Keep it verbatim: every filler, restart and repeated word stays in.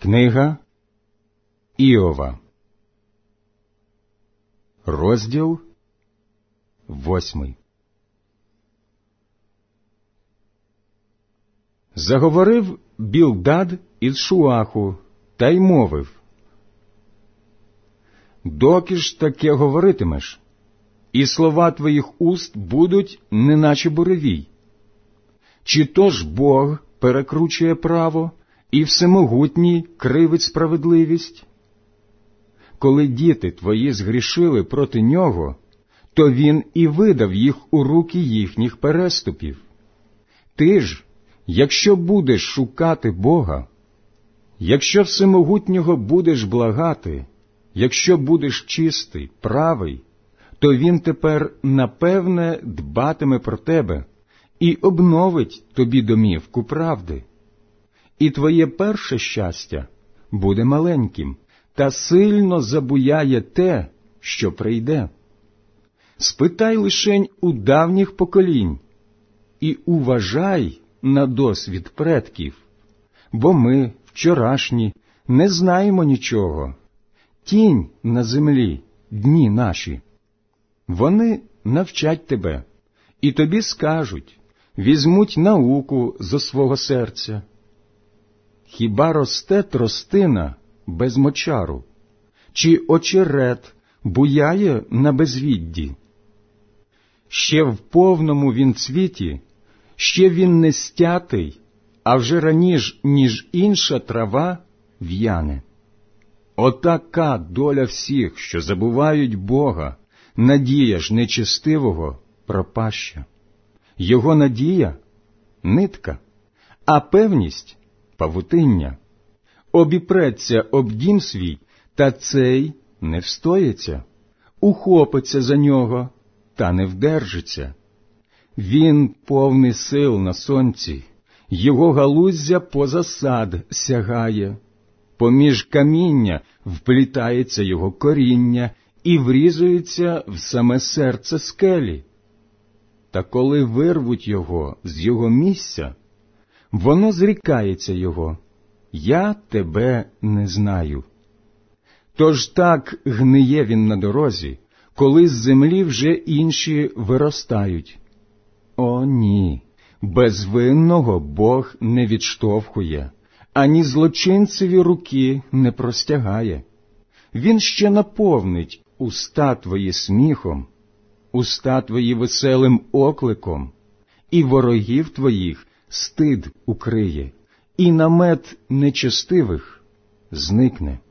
Книга Іова, розділ восьмий. Заговорив Білдад із Шуаху та й мовив: «Доки ж таке говоритимеш, і слова твоїх уст будуть, неначе буревій? Чи то ж Бог перекручує право, і всемогутній кривить справедливість? Коли діти твої згрішили проти нього, то він і видав їх у руки їхніх переступів. Ти ж, якщо будеш шукати Бога, якщо всемогутнього будеш благати, якщо будеш чистий, правий, то він тепер, напевне, дбатиме про тебе і обновить тобі домівку правди. І твоє перше щастя буде маленьким, та сильно забуяє те, що прийде. Спитай лишень у давніх поколінь і уважай на досвід предків, бо ми, вчорашні, не знаємо нічого. Тінь на землі дні наші. Вони навчать тебе, і тобі скажуть, візьмуть науку зо свого серця. Хіба росте тростина без мочару? Чи очерет буяє на безвідді? Ще в повному він цвіті, ще він не стятий, а вже раніш, ніж інша трава, в'яне. Отака доля всіх, що забувають Бога, надія ж нечестивого пропаща. Його надія – нитка, а певність – павутиння. Обіпреться об дім свій, та цей не встоїться, ухопиться за нього, та не вдержиться. Він повний сил на сонці, його галуздя поза сад сягає. Поміж каміння вплітається його коріння і врізується в саме серце скелі. Та коли вирвуть його з його місця, воно зрікається його: «Я тебе не знаю». Тож так гниє він на дорозі, коли з землі вже інші виростають. О, ні, безвинного Бог не відштовхує, ані злочинцеві руки не простягає. Він ще наповнить уста твої сміхом, уста твої веселим окликом, і ворогів твоїх стид укриє, і намет нечестивих зникне.